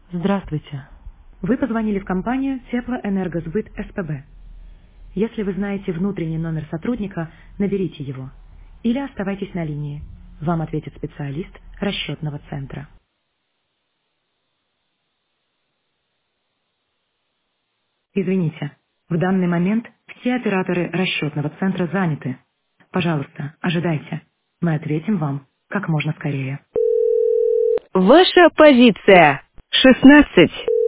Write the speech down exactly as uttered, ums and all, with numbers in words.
Здравствуйте. Вы позвонили в компанию Теплоэнергосбыт СПБ. Если вы знаете внутренний номер сотрудника, наберите его. Или оставайтесь на линии. Вам ответит специалист расчетного центра. Извините, в данный момент все операторы расчетного центра заняты. Пожалуйста, ожидайте. Мы ответим вам как можно скорее. Ваша позиция. шестнадцать.